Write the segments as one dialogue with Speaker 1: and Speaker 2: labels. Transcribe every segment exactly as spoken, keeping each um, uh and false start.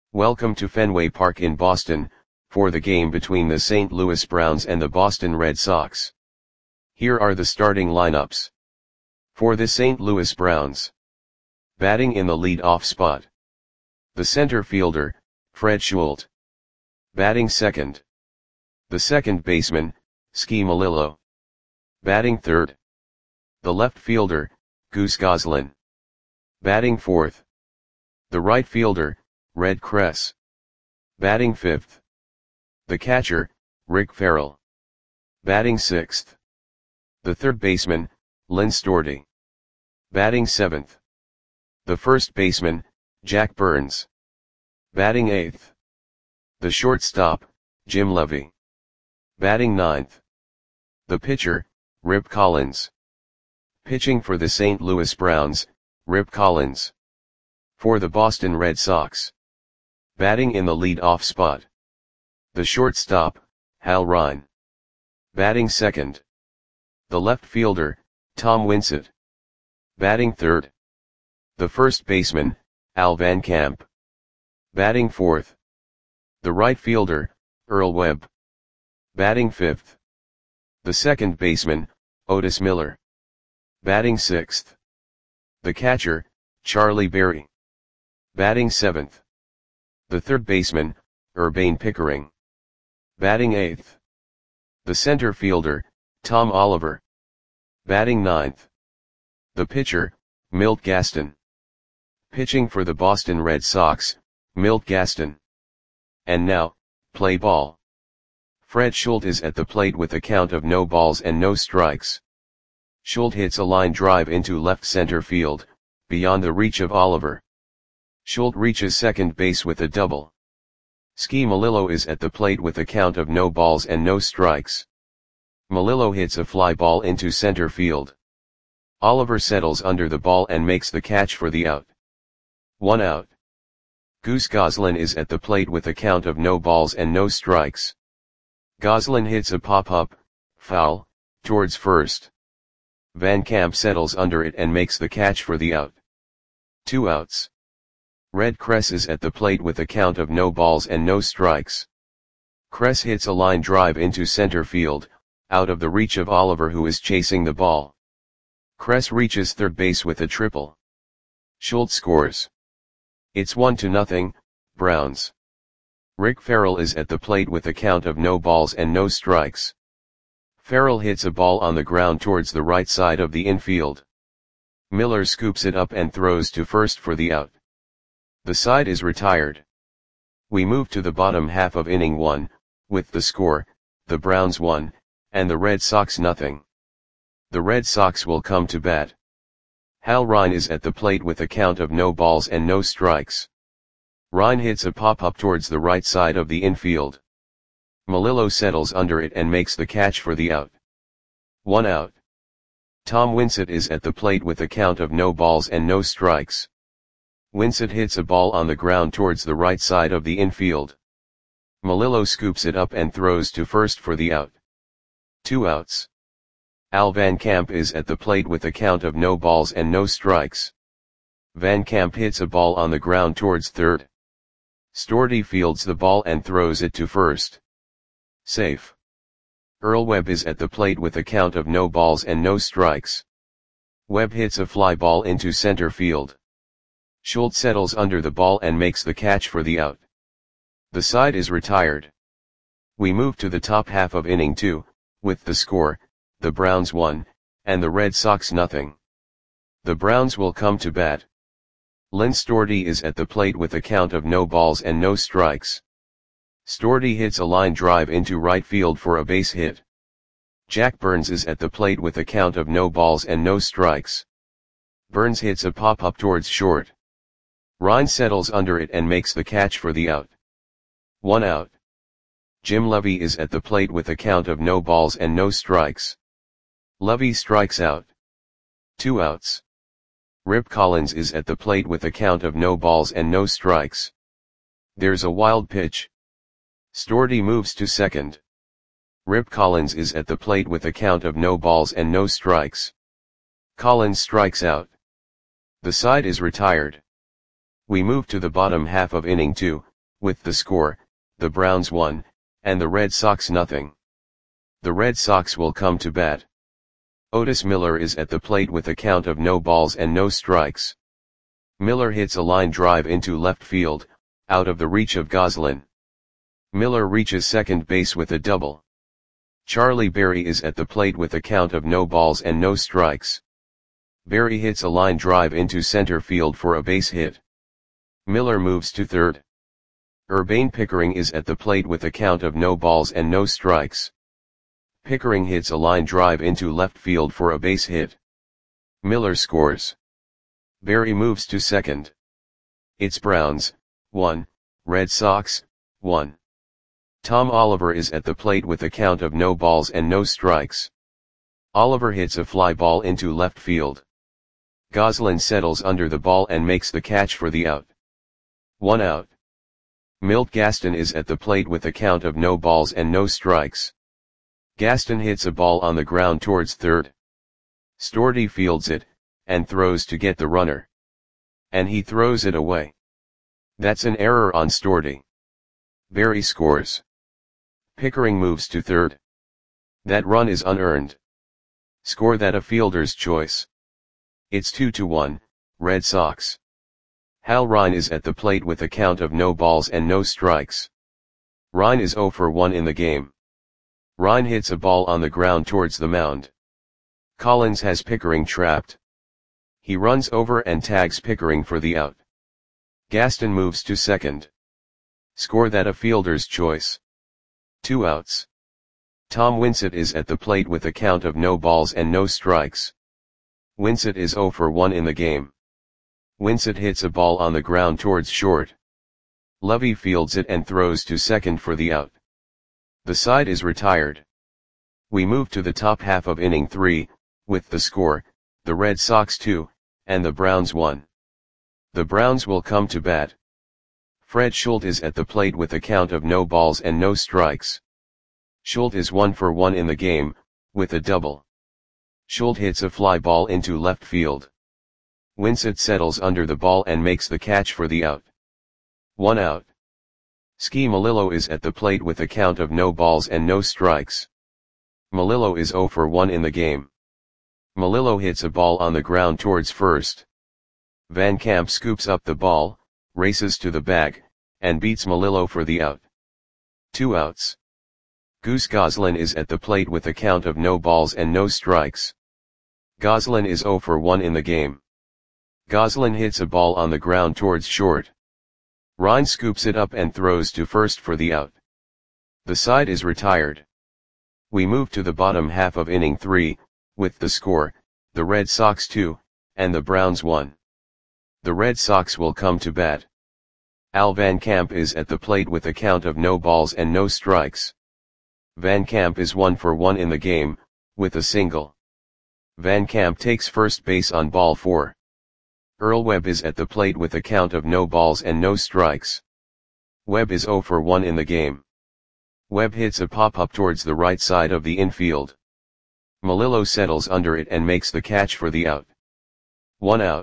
Speaker 1: Welcome to Fenway Park in Boston, for the game between the Saint Louis Browns and the Boston Red Sox. Here are the starting lineups. For the Saint Louis Browns. Batting in the lead-off spot. The center fielder, Fred Schulte. Batting second. The second baseman, Ski Melillo. Batting third. The left fielder, Goose Goslin. Batting fourth. The right fielder, Red Kress. Batting fifth. The catcher, Rick Farrell. Batting sixth. The third baseman, Lynn Storti. Batting seventh. The first baseman, Jack Burns. Batting eighth. The shortstop, Jim Levy. Batting ninth. The pitcher, Rip Collins. Pitching for the Saint Louis Browns, Rip Collins. For the Boston Red Sox. Batting in the lead-off spot. The shortstop, Hal Ryan. Batting second. The left fielder, Tom Winsett. Batting third. The first baseman, Al Van Camp. Batting fourth. The right fielder, Earl Webb. Batting fifth. The second baseman, Otis Miller. Batting sixth. The catcher, Charlie Berry. Batting seventh. The third baseman, Urbane Pickering. Batting eighth. The center fielder, Tom Oliver. Batting ninth. The pitcher, Milt Gaston. Pitching for the Boston Red Sox, Milt Gaston. And now, play ball. Fred Schulte is at the plate with a count of no balls and no strikes. Schulte hits a line drive into left center field, beyond the reach of Oliver. Schulte reaches second base with a double. Ski Melillo is at the plate with a count of no balls and no strikes. Melillo hits a fly ball into center field. Oliver settles under the ball and makes the catch for the out. One out. Goose Goslin is at the plate with a count of no balls and no strikes. Goslin hits a pop-up, foul, towards first. Van Camp settles under it and makes the catch for the out. Two outs. Red Kress is at the plate with a count of no balls and no strikes. Kress hits a line drive into center field, out of the reach of Oliver who is chasing the ball. Kress reaches third base with a triple. Schulte scores. It's one to nothing, Browns. Rick Farrell is at the plate with a count of no balls and no strikes. Farrell hits a ball on the ground towards the right side of the infield. Miller scoops it up and throws to first for the out. The side is retired. We move to the bottom half of inning one, with the score, the Browns one, and the Red Sox nothing. The Red Sox will come to bat. Hal Ryan is at the plate with a count of no balls and no strikes. Ryan hits a pop-up towards the right side of the infield. Melillo settles under it and makes the catch for the out. One out. Tom Winsett is at the plate with a count of no balls and no strikes. Winsett hits a ball on the ground towards the right side of the infield. Melillo scoops it up and throws to first for the out. Two outs. Al Van Camp is at the plate with a count of no balls and no strikes. Van Camp hits a ball on the ground towards third. Storti fields the ball and throws it to first. Safe. Earl Webb is at the plate with a count of no balls and no strikes. Webb hits a fly ball into center field. Schulte settles under the ball and makes the catch for the out. The side is retired. We move to the top half of inning two, with the score, the Browns one, and the Red Sox nothing. The Browns will come to bat. Lynn Storti is at the plate with a count of no balls and no strikes. Storti hits a line drive into right field for a base hit. Jack Burns is at the plate with a count of no balls and no strikes. Burns hits a pop-up towards short. Ryan settles under it and makes the catch for the out. One out. Jim Levy is at the plate with a count of no balls and no strikes. Levy strikes out. Two outs. Rip Collins is at the plate with a count of no balls and no strikes. There's a wild pitch. Storti moves to second. Rip Collins is at the plate with a count of no balls and no strikes. Collins strikes out. The side is retired. We move to the bottom half of inning two, with the score, the Browns one, and the Red Sox nothing. The Red Sox will come to bat. Otis Miller is at the plate with a count of no balls and no strikes. Miller hits a line drive into left field, out of the reach of Goslin. Miller reaches second base with a double. Charlie Berry is at the plate with a count of no balls and no strikes. Berry hits a line drive into center field for a base hit. Miller moves to third. Urbane Pickering is at the plate with a count of no balls and no strikes. Pickering hits a line drive into left field for a base hit. Miller scores. Berry moves to second. It's Browns, one, Red Sox, one. Tom Oliver is at the plate with a count of no balls and no strikes. Oliver hits a fly ball into left field. Goslin settles under the ball and makes the catch for the out. One out. Milt Gaston is at the plate with a count of no balls and no strikes. Gaston hits a ball on the ground towards third. Storty fields it, and throws to get the runner. And he throws it away. That's an error on Storty. Berry scores. Pickering moves to third. That run is unearned. Score that a fielder's choice. It's two to one, Red Sox. Hal Rine is at the plate with a count of no balls and no strikes. Rine is zero for one in the game. Rine hits a ball on the ground towards the mound. Collins has Pickering trapped. He runs over and tags Pickering for the out. Gaston moves to second. Score that a fielder's choice. Two outs. Tom Winsett is at the plate with a count of no balls and no strikes. Winsett is zero for one in the game. Winsett hits a ball on the ground towards short. Lovey fields it and throws to second for the out. The side is retired. We move to the top half of inning three, with the score, the Red Sox two, and the Browns one. The Browns will come to bat. Fred Schultz is at the plate with a count of no balls and no strikes. Schultz is one for one in the game, with a double. Schultz hits a fly ball into left field. Winsett settles under the ball and makes the catch for the out. One out. Ski Melillo is at the plate with a count of no balls and no strikes. Melillo is zero for one in the game. Melillo hits a ball on the ground towards first. Van Camp scoops up the ball, races to the bag, and beats Melillo for the out. Two outs. Goose Goslin is at the plate with a count of no balls and no strikes. Goslin is zero for one in the game. Goslin hits a ball on the ground towards short. Rine scoops it up and throws to first for the out. The side is retired. We move to the bottom half of inning three, with the score, the Red Sox two, and the Browns one. The Red Sox will come to bat. Al Van Camp is at the plate with a count of no balls and no strikes. Van Camp is one for one in the game, with a single. Van Camp takes first base on ball four. Earl Webb is at the plate with a count of no balls and no strikes. Webb is zero for one in the game. Webb hits a pop-up towards the right side of the infield. Melillo settles under it and makes the catch for the out. One out.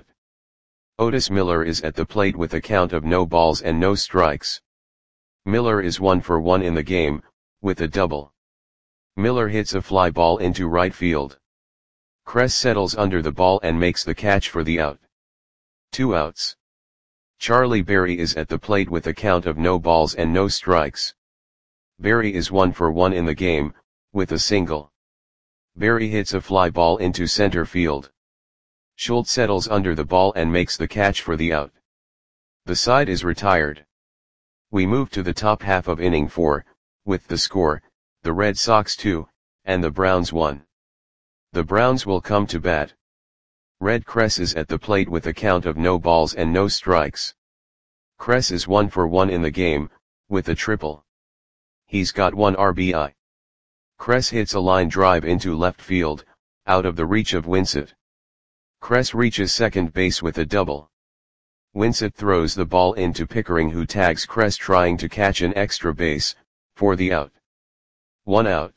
Speaker 1: Otis Miller is at the plate with a count of no balls and no strikes. Miller is one for one in the game, with a double. Miller hits a fly ball into right field. Kress settles under the ball and makes the catch for the out. Two outs. Charlie Berry is at the plate with a count of no balls and no strikes. Berry is one for one in the game, with a single. Berry hits a fly ball into center field. Schultz settles under the ball and makes the catch for the out. The side is retired. We move to the top half of inning four, with the score, the Red Sox two, and the Browns one. The Browns will come to bat. Red Kress is at the plate with a count of no balls and no strikes. Kress is one for one in the game, with a triple. He's got one R B I. Kress hits a line drive into left field, out of the reach of Winsett. Kress reaches second base with a double. Winsett throws the ball into Pickering, who tags Kress trying to catch an extra base, for the out. One out.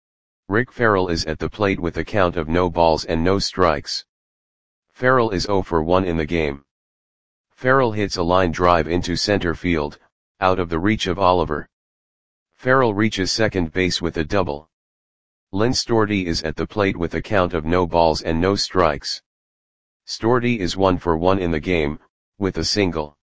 Speaker 1: Rick Farrell is at the plate with a count of no balls and no strikes. Farrell is zero for one in the game. Farrell hits a line drive into center field, out of the reach of Oliver. Farrell reaches second base with a double. Lynn Storti is at the plate with a count of no balls and no strikes. Storti is one for one in the game, with a single.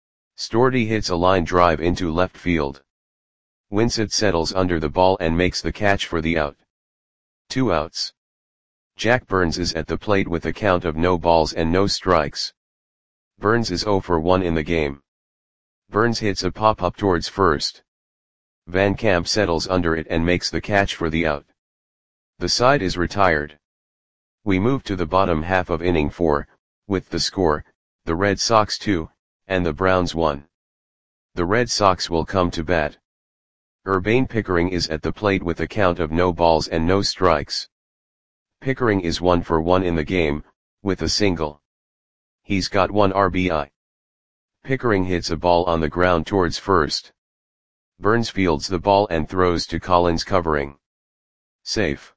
Speaker 1: Storti hits a line drive into left field. Winsett settles under the ball and makes the catch for the out. Two outs. Jack Burns is at the plate with a count of no balls and no strikes. Burns is zero for one in the game. Burns hits a pop-up towards first. Van Camp settles under it and makes the catch for the out. The side is retired. We move to the bottom half of inning four, with the score, the Red Sox two, and the Browns one. The Red Sox will come to bat. Urbane Pickering is at the plate with a count of no balls and no strikes. Pickering is one for one in the game, with a single. He's got one R B I. Pickering hits a ball on the ground towards first. Burns fields the ball and throws to Collins covering. Safe.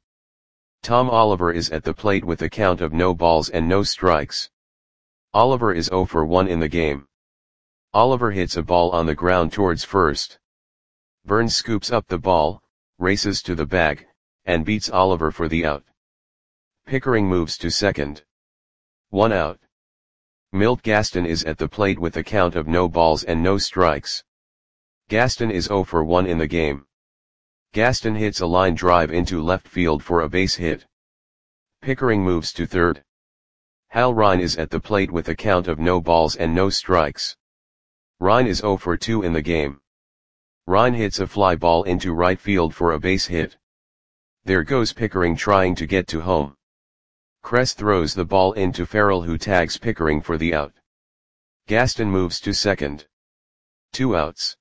Speaker 1: Tom Oliver is at the plate with a count of no balls and no strikes. Oliver is zero for one in the game. Oliver hits a ball on the ground towards first. Burns scoops up the ball, races to the bag, and beats Oliver for the out. Pickering moves to second. One out. Milt Gaston is at the plate with a count of no balls and no strikes. Gaston is zero for one in the game. Gaston hits a line drive into left field for a base hit. Pickering moves to third. Hal Ryan is at the plate with a count of no balls and no strikes. Ryan is zero for two in the game. Ryan hits a fly ball into right field for a base hit. There goes Pickering trying to get to home. Kress throws the ball into Farrell, who tags Pickering for the out. Gaston moves to second. Two outs.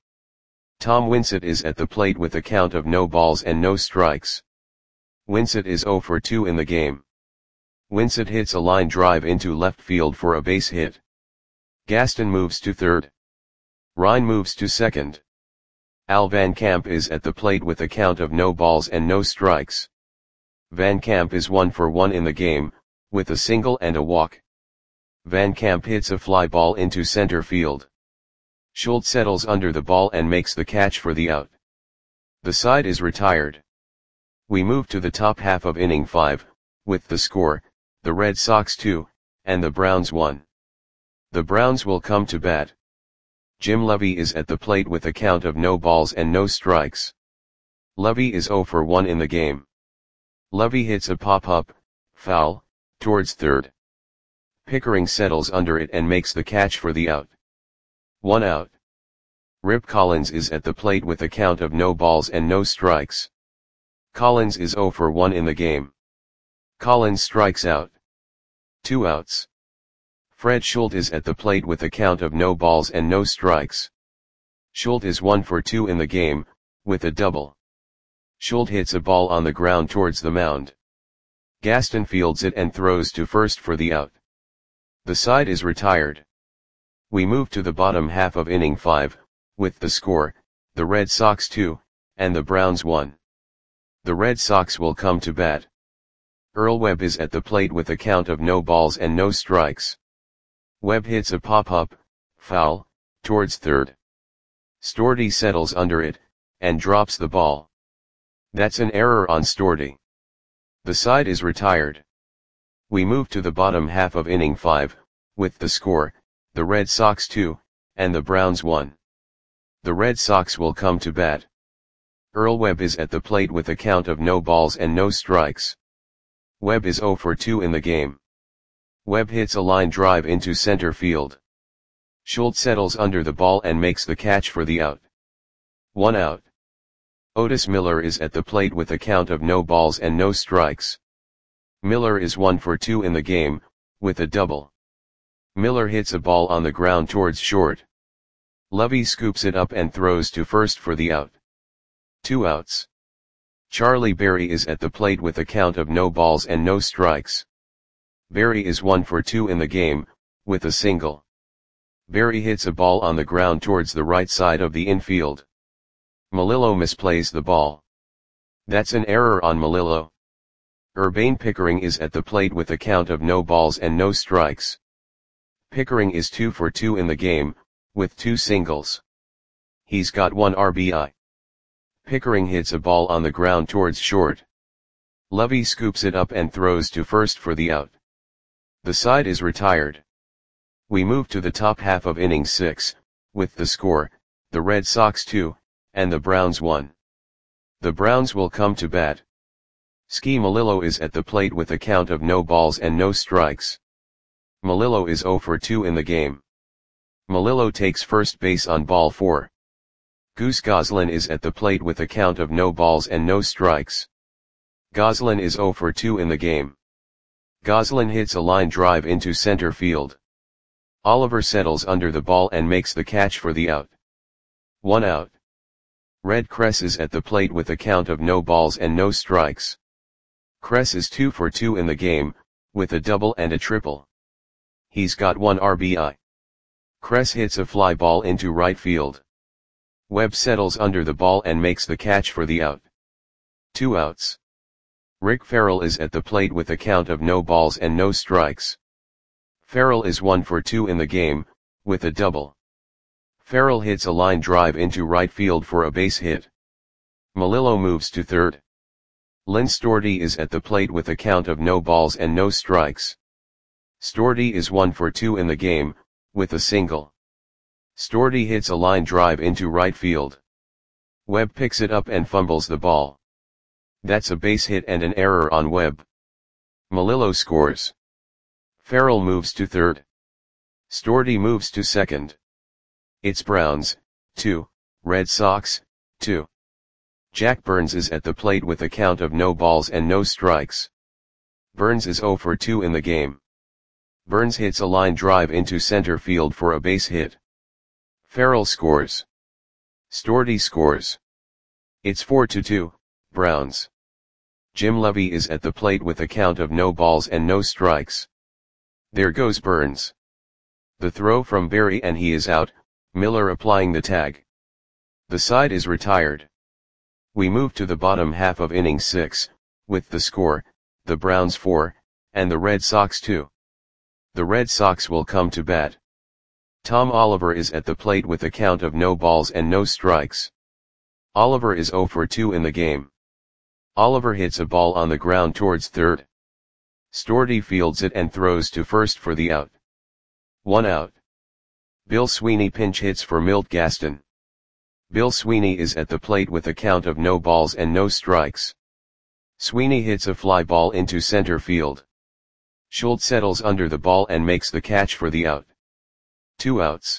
Speaker 1: Tom Winsett is at the plate with a count of no balls and no strikes. Winsett is zero for two in the game. Winsett hits a line drive into left field for a base hit. Gaston moves to third. Ryan moves to second. Al Van Camp is at the plate with a count of no balls and no strikes. Van Camp is one for one in the game, with a single and a walk. Van Camp hits a fly ball into center field. Schultz settles under the ball and makes the catch for the out. The side is retired. We move to the top half of inning five, with the score, the Red Sox two, and the Browns one. The Browns will come to bat. Jim Levy is at the plate with a count of no balls and no strikes. Levy is zero for one in the game. Levy hits a pop-up, foul, towards third. Pickering settles under it and makes the catch for the out. One out. Rip Collins is at the plate with a count of no balls and no strikes. Collins is zero for one in the game. Collins strikes out. Two outs. Fred Schultz is at the plate with a count of no balls and no strikes. Schultz is one for two in the game, with a double. Schultz hits a ball on the ground towards the mound. Gaston fields it and throws to first for the out. The side is retired. We move to the bottom half of inning five, with the score, the Red Sox two, and the Browns one. The Red Sox will come to bat. Earl Webb is at the plate with a count of no balls and no strikes. Webb hits a pop-up, foul, towards third. Storti settles under it, and drops the ball. That's an error on Storti. The side is retired. We move to the bottom half of inning five, with the score, the Red Sox two, and the Browns one. The Red Sox will come to bat. Earl Webb is at the plate with a count of no balls and no strikes. Webb is zero for two in the game. Webb hits a line drive into center field. Schultz settles under the ball and makes the catch for the out. One out. Otis Miller is at the plate with a count of no balls and no strikes. Miller is one for two in the game, with a double. Miller hits a ball on the ground towards short. Levy scoops it up and throws to first for the out. Two outs. Charlie Berry is at the plate with a count of no balls and no strikes. Berry is one for two in the game, with a single. Berry hits a ball on the ground towards the right side of the infield. Melillo misplays the ball. That's an error on Melillo. Urbane Pickering is at the plate with a count of no balls and no strikes. Pickering is two for two in the game, with two singles. He's got one R B I. Pickering hits a ball on the ground towards short. Lovey scoops it up and throws to first for the out. The side is retired. We move to the top half of inning six, with the score, the Red Sox two, and the Browns one. The Browns will come to bat. Ski Melillo is at the plate with a count of no balls and no strikes. Melillo is zero for two in the game. Melillo takes first base on ball four. Goose Goslin is at the plate with a count of no balls and no strikes. Goslin is zero for two in the game. Goslin hits a line drive into center field. Oliver settles under the ball and makes the catch for the out. One out. Red Kress is at the plate with a count of no balls and no strikes. Kress is two for two in the game, with a double and a triple. He's got one R B I. Kress hits a fly ball into right field. Webb settles under the ball and makes the catch for the out. Two outs. Rick Farrell is at the plate with a count of no balls and no strikes. Farrell is one for two in the game, with a double. Farrell hits a line drive into right field for a base hit. Melillo moves to third. Lynn Stordy is at the plate with a count of no balls and no strikes. Stordy is one for two in the game, with a single. Stordy hits a line drive into right field. Webb picks it up and fumbles the ball. That's a base hit and an error on Webb. Melillo scores. Farrell moves to third. Stordy moves to second. It's Browns, two, Red Sox, two. Jack Burns is at the plate with a count of no balls and no strikes. Burns is zero for two in the game. Burns hits a line drive into center field for a base hit. Farrell scores. Stordy scores. It's four to two, Browns. Jim Lovey is at the plate with a count of no balls and no strikes. There goes Burns. The throw from Berry and he is out, Miller applying the tag. The side is retired. We move to the bottom half of inning six, with the score, the Browns four, and the Red Sox two. The Red Sox will come to bat. Tom Oliver is at the plate with a count of no balls and no strikes. Oliver is zero for two in the game. Oliver hits a ball on the ground towards third. Stordy fields it and throws to first for the out. One out. Bill Sweeney pinch hits for Milt Gaston. Bill Sweeney is at the plate with a count of no balls and no strikes. Sweeney hits a fly ball into center field. Schultz settles under the ball and makes the catch for the out. Two outs.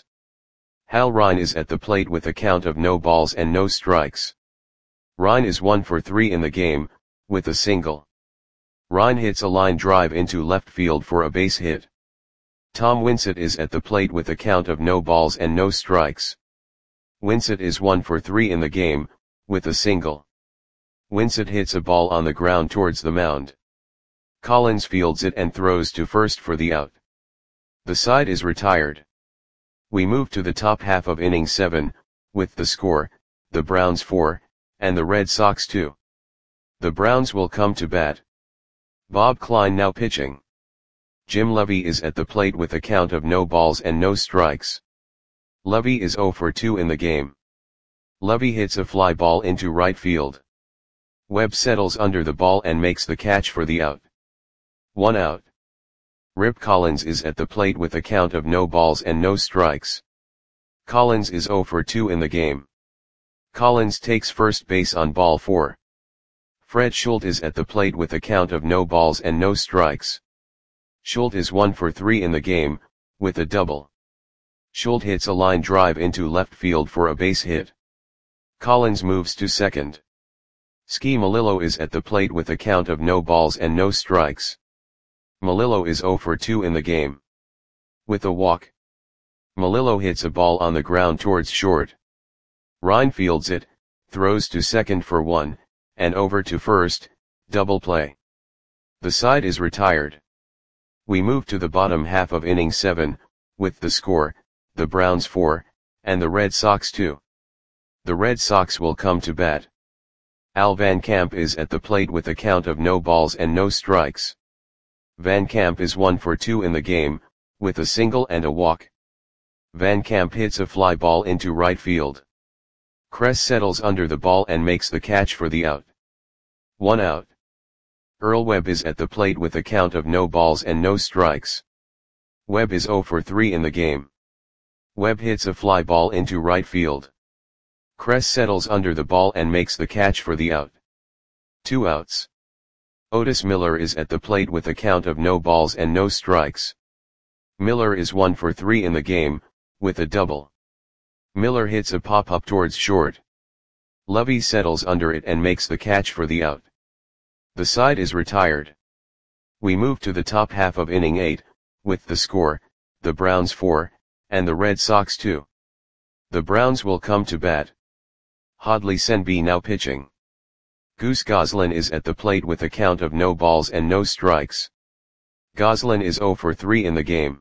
Speaker 1: Hal Ryan is at the plate with a count of no balls and no strikes. Ryan is one for three in the game, with a single. Ryan hits a line drive into left field for a base hit. Tom Winsett is at the plate with a count of no balls and no strikes. Winsett is one for three in the game, with a single. Winsett hits a ball on the ground towards the mound. Collins fields it and throws to first for the out. The side is retired. We move to the top half of inning seven, with the score, the Browns four, and the Red Sox two. The Browns will come to bat. Bob Klein now pitching. Jim Lovey is at the plate with a count of no balls and no strikes. Lovey is zero for two in the game. Lovey hits a fly ball into right field. Webb settles under the ball and makes the catch for the out. One out. Rip Collins is at the plate with a count of no balls and no strikes. Collins is zero for two in the game. Collins takes first base on ball four. Fred Schultz is at the plate with a count of no balls and no strikes. Schultz is one for three in the game, with a double. Schultz hits a line drive into left field for a base hit. Collins moves to second. Ski Melillo is at the plate with a count of no balls and no strikes. Melillo is zero for two in the game. With a walk. Melillo hits a ball on the ground towards short. Ryan fields it, throws to second for one, and over to first, double play. The side is retired. We move to the bottom half of inning seven, with the score, the Browns four, and the Red Sox two. The Red Sox will come to bat. Al Van Camp is at the plate with a count of no balls and no strikes. Van Camp is one for two in the game, with a single and a walk. Van Camp hits a fly ball into right field. Kress settles under the ball and makes the catch for the out. One out. Earl Webb is at the plate with a count of no balls and no strikes. Webb is zero for three in the game. Webb hits a fly ball into right field. Kress settles under the ball and makes the catch for the out. Two outs. Otis Miller is at the plate with a count of no balls and no strikes. Miller is one for three in the game, with a double. Miller hits a pop-up towards short. Lovey settles under it and makes the catch for the out. The side is retired. We move to the top half of inning eight, with the score, the Browns four, and the Red Sox two. The Browns will come to bat. Hadley Senby now pitching. Goose Goslin is at the plate with a count of no balls and no strikes. Goslin is zero for three in the game.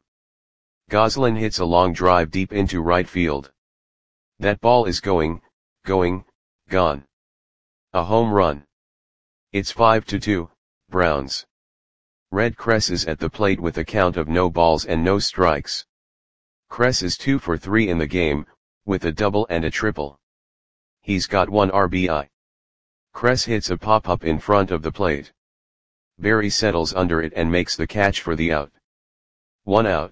Speaker 1: Goslin hits a long drive deep into right field. That ball is going, going, gone. A home run. It's five to two, Browns. Red Kress is at the plate with a count of no balls and no strikes. Kress is two for three in the game, with a double and a triple. He's got one R B I. Kress hits a pop-up in front of the plate. Berry settles under it and makes the catch for the out. One out.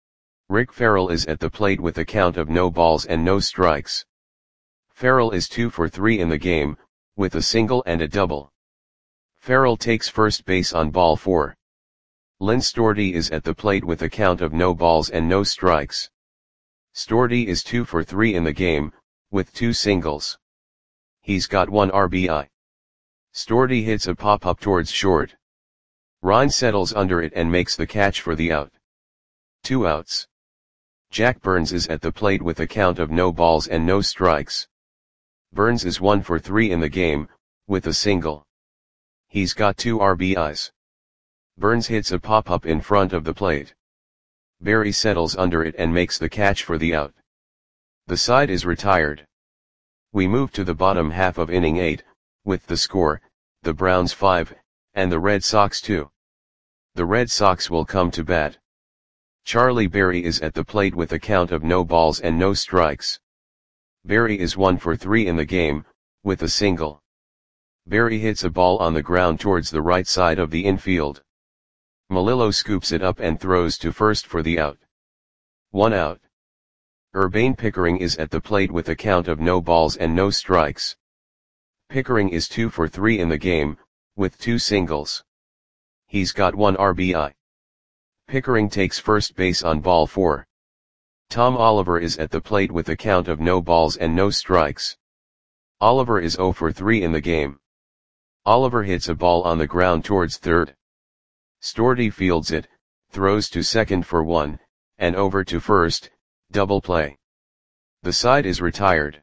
Speaker 1: Rick Farrell is at the plate with a count of no balls and no strikes. Farrell is two for three in the game, with a single and a double. Farrell takes first base on ball four. Lynn Storty is at the plate with a count of no balls and no strikes. Storty is two for three in the game, with two singles. He's got one R B I. Storty hits a pop-up towards short. Ryan settles under it and makes the catch for the out. Two outs. Jack Burns is at the plate with a count of no balls and no strikes. Burns is one for three in the game, with a single. He's got two R B Is. Burns hits a pop-up in front of the plate. Berry settles under it and makes the catch for the out. The side is retired. We move to the bottom half of inning eight, with the score, the Browns five, and the Red Sox two. The Red Sox will come to bat. Charlie Berry is at the plate with a count of no balls and no strikes. Berry is one for three in the game, with a single. Berry hits a ball on the ground towards the right side of the infield. Melillo scoops it up and throws to first for the out. One out. Urbane Pickering is at the plate with a count of no balls and no strikes. Pickering is two for three in the game, with two singles. He's got one R B I. Pickering takes first base on ball four. Tom Oliver is at the plate with a count of no balls and no strikes. Oliver is zero for three in the game. Oliver hits a ball on the ground towards third. Storty fields it, throws to second for one, and over to first, double play. The side is retired.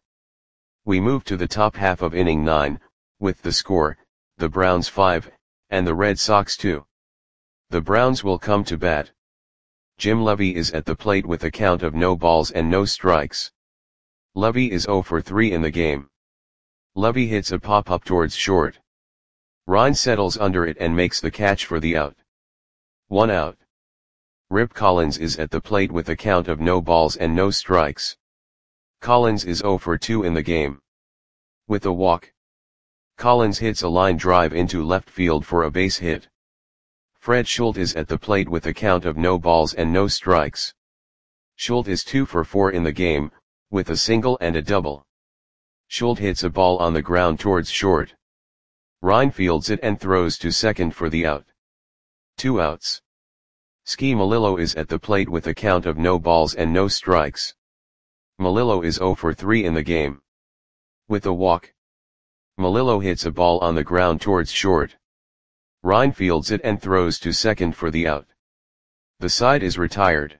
Speaker 1: We move to the top half of inning nine, with the score, the Browns five, and the Red Sox two. The Browns will come to bat. Jim Levy is at the plate with a count of no balls and no strikes. Levy is zero for three in the game. Levy hits a pop-up towards short. Ryan settles under it and makes the catch for the out. One out. Rip Collins is at the plate with a count of no balls and no strikes. Collins is zero for two in the game. With a walk. Collins hits a line drive into left field for a base hit. Fred Schultz is at the plate with a count of no balls and no strikes. Schultz is two for four in the game, with a single and a double. Schultz hits a ball on the ground towards short. Ryan fields it and throws to second for the out. Two outs. Ski Melillo is at the plate with a count of no balls and no strikes. Melillo is zero for three in the game. With a walk. Melillo hits a ball on the ground towards short. Ryan fields it and throws to second for the out. The side is retired.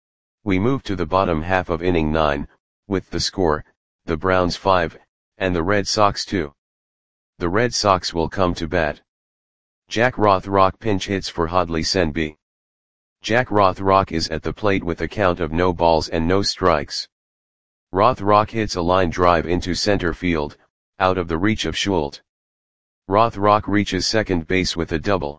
Speaker 1: We move to the bottom half of inning nine, with the score, the Browns five, and the Red Sox two. The Red Sox will come to bat. Jack Rothrock pinch hits for Hadley Senby. Jack Rothrock is at the plate with a count of no balls and no strikes. Rothrock hits a line drive into center field, out of the reach of Schultz. Rothrock reaches second base with a double.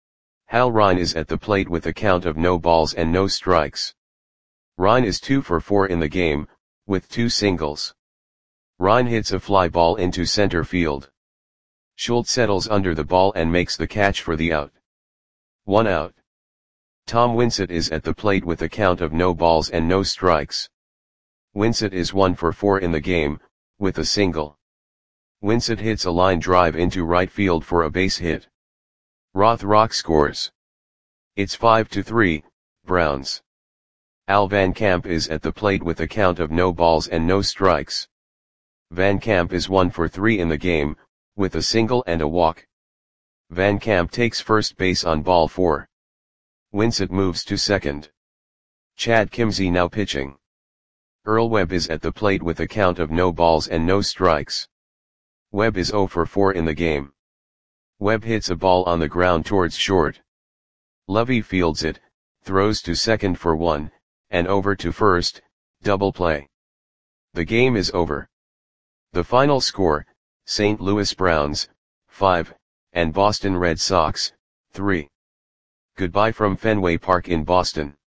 Speaker 1: Hal Ryan is at the plate with a count of no balls and no strikes. Ryan is two for four in the game, with two singles. Ryan hits a fly ball into center field. Schultz settles under the ball and makes the catch for the out. One out. Tom Winsett is at the plate with a count of no balls and no strikes. Winsett is one for four in the game, with a single. Winsett hits a line drive into right field for a base hit. Rothrock scores. It's five to three, Browns. Al Van Camp is at the plate with a count of no balls and no strikes. Van Camp is one for three in the game, with a single and a walk. Van Camp takes first base on ball four. Winsett moves to second. Chad Kimzey now pitching. Earl Webb is at the plate with a count of no balls and no strikes. Webb is zero for four in the game. Webb hits a ball on the ground towards short. Lovey fields it, throws to second for one, and over to first, double play. The game is over. The final score, Saint Louis Browns, five, and Boston Red Sox, three. Goodbye from Fenway Park in Boston.